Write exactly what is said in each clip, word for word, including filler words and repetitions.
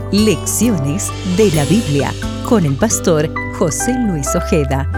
Lecciones de la Biblia con el pastor José Luis Ojeda.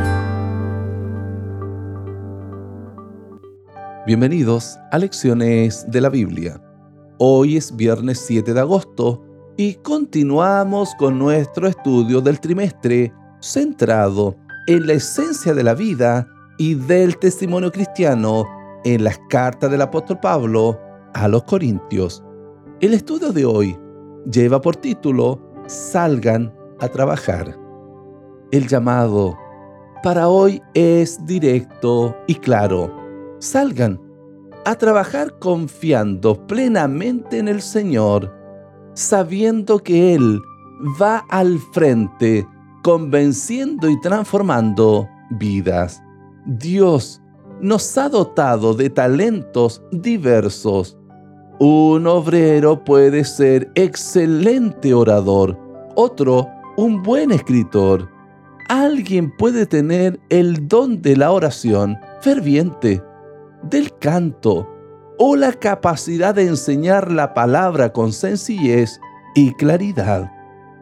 Bienvenidos a Lecciones de la Biblia. Hoy es viernes siete de agosto y continuamos con nuestro estudio del trimestre centrado en la esencia de la vida y del testimonio cristiano en las cartas del apóstol Pablo a los Corintios. El estudio de hoy lleva por título Salgan a trabajar. El llamado para hoy es directo y claro. Salgan a trabajar confiando plenamente en el Señor, sabiendo que Él va al frente, convenciendo y transformando vidas. Dios nos ha dotado de talentos diversos. Un obrero puede ser excelente orador, otro un buen escritor. Alguien puede tener el don de la oración ferviente, del canto o la capacidad de enseñar la palabra con sencillez y claridad.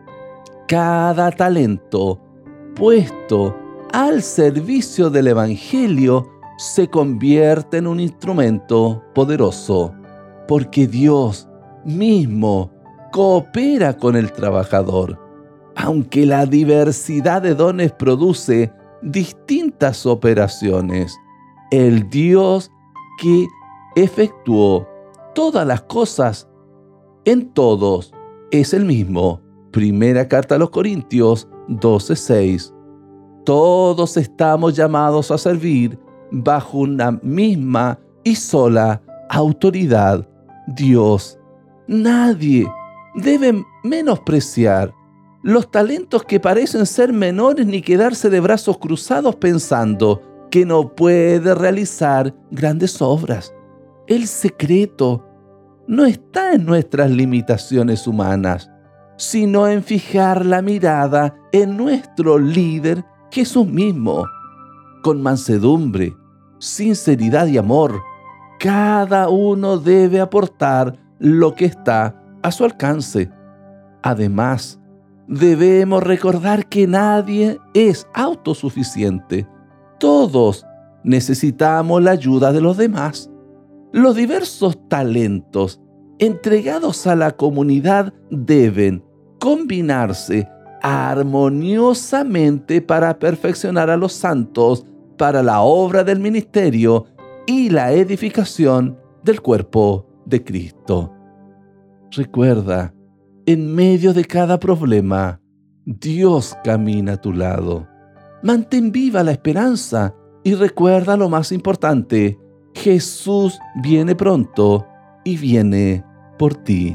Cada talento puesto al servicio del Evangelio se convierte en un instrumento poderoso, porque Dios mismo coopera con el trabajador. Aunque la diversidad de dones produce distintas operaciones, el Dios que efectuó todas las cosas en todos es el mismo. Primera carta a los Corintios doce seis. Todos estamos llamados a servir bajo una misma y sola autoridad, Dios. Nadie debe menospreciar los talentos que parecen ser menores ni quedarse de brazos cruzados pensando que no puede realizar grandes obras. El secreto no está en nuestras limitaciones humanas, sino en fijar la mirada en nuestro líder Jesús mismo. Con mansedumbre, sinceridad y amor, cada uno debe aportar lo que está a su alcance. Además, debemos recordar que nadie es autosuficiente. Todos necesitamos la ayuda de los demás. Los diversos talentos entregados a la comunidad deben combinarse armoniosamente para perfeccionar a los santos para la obra del ministerio y la edificación del cuerpo de Cristo. Recuerda, en medio de cada problema, Dios camina a tu lado. Mantén viva la esperanza y recuerda lo más importante: Jesús viene pronto y viene por ti.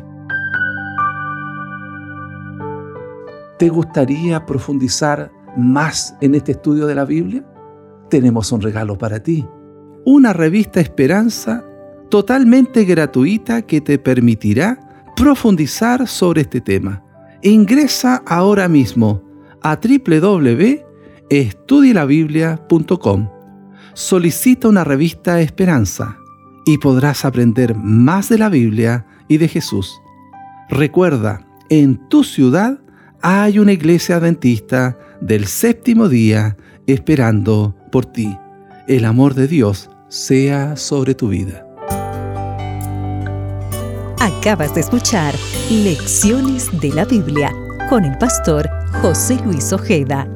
¿Te gustaría profundizar más en este estudio de la Biblia? Tenemos un regalo para ti. Una revista Esperanza totalmente gratuita que te permitirá profundizar sobre este tema. Ingresa ahora mismo a doble u doble u doble u punto estudie la biblia punto com. Solicita una revista Esperanza y podrás aprender más de la Biblia y de Jesús. Recuerda, en tu ciudad hay una iglesia adventista del séptimo día esperando por ti. El amor de Dios sea sobre tu vida. Acabas de escuchar Lecciones de la Biblia con el pastor José Luis Ojeda.